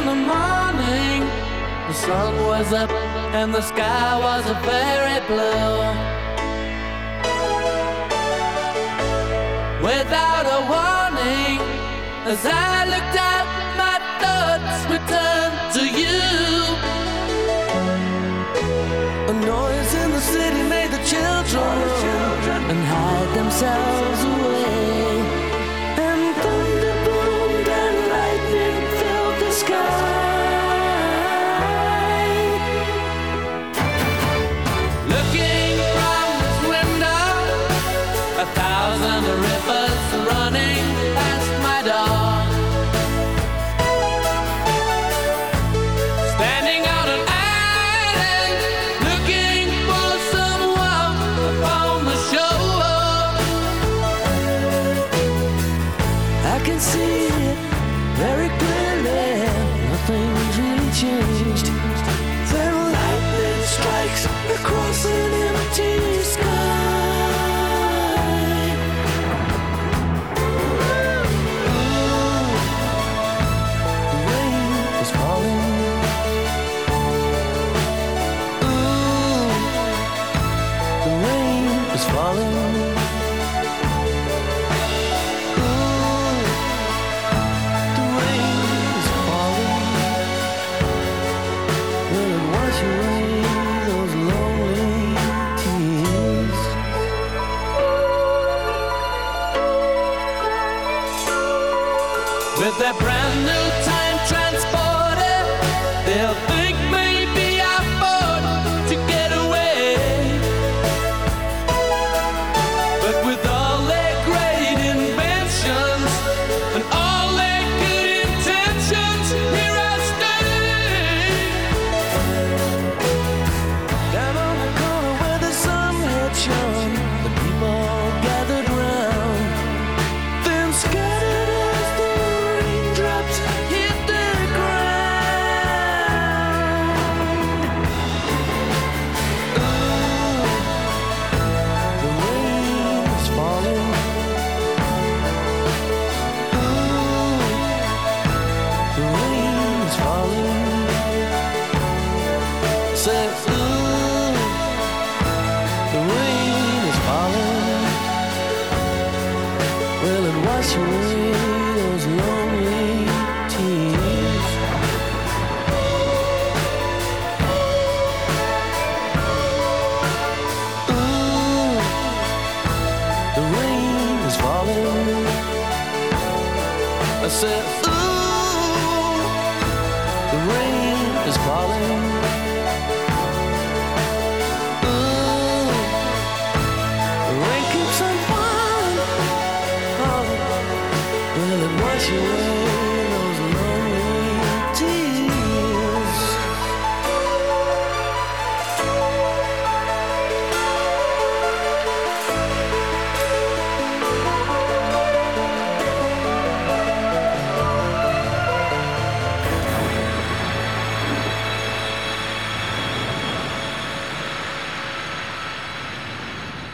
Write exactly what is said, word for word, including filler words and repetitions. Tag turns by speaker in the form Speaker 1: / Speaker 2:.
Speaker 1: the morning, the sun was up and the sky was a very blue. Without a warning, as I looked out, my thoughts returned to you. A noise in the city made the children and hide themselves away. And thunder boomed and lightning filled the sky. Looking from this window, a thousand rivers running past my door. Standing on an island, looking for someone upon the shore. I can see it very clearly, nothing's really changed. Then lightning strikes across an empty sky. With their brand new time transporter, they'll think maybe I fought to get away. But with all their great inventions and all their good intentions, here I stay. Down on the corner where the sun had shone, the people gathered round, then scattered as the hit the ground. Ooh, the rain is falling. Ooh, the rain is falling. Say, ooh, the rain is falling. Will it wash away those lonely tears? Ooh, the rain is falling. I said, ooh, the rain is falling. Ooh, the rain keeps on falling. Oh, will it wash away